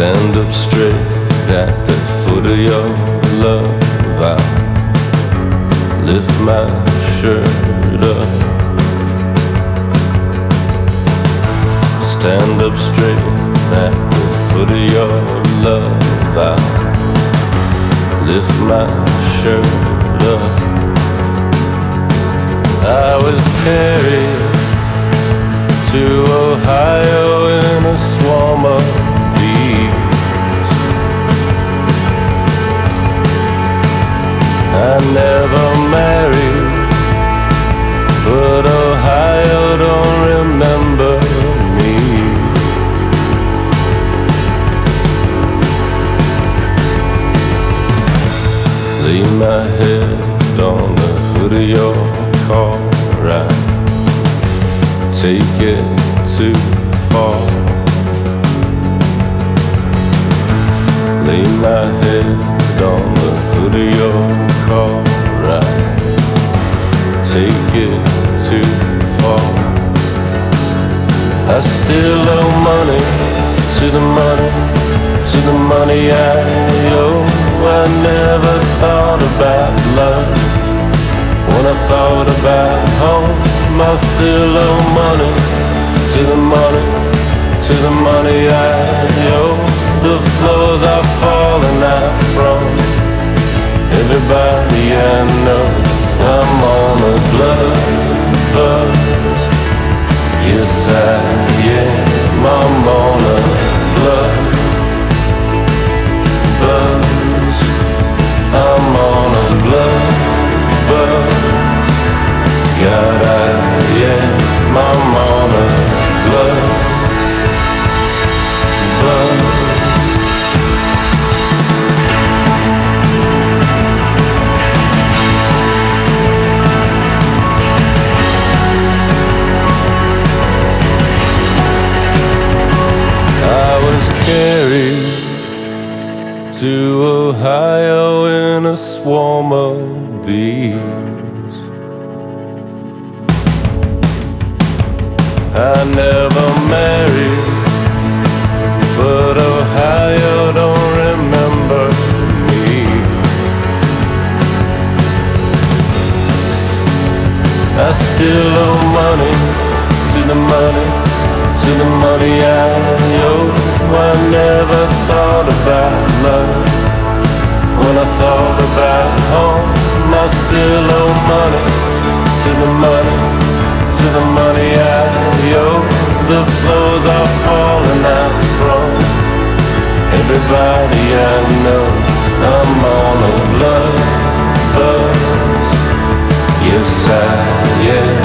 stand up straight at the foot of your love. I lift my shirt up. Stand up straight at the foot of your love. I lift my shirt up. I was carried to Ohio in a swarm of bees. I never married, but Ohio don't remember me. Lay my head on the hood of your car. I take it too far. Lay my head on the hood of your car. I take it too far. I still owe money to the money, to the money I owe. I never thought about love when I thought about home. I still owe money to the money, to the money I owe. The floors are falling out from everybody I know. I'm on a blood buzz. Yes I am. I'm on a blood buzz. I'm on a blood buzz. God, I'm on a blood buzz. I was carried to Ohio in a swarm of bees. I never married, but Ohio don't remember me. I still owe money to the money, to the money I owe. I never thought about love when I thought about home. I still owe money to the money, to the money I owe. The floors are falling out from everybody I know. I'm on a blood buzz. Yes I am.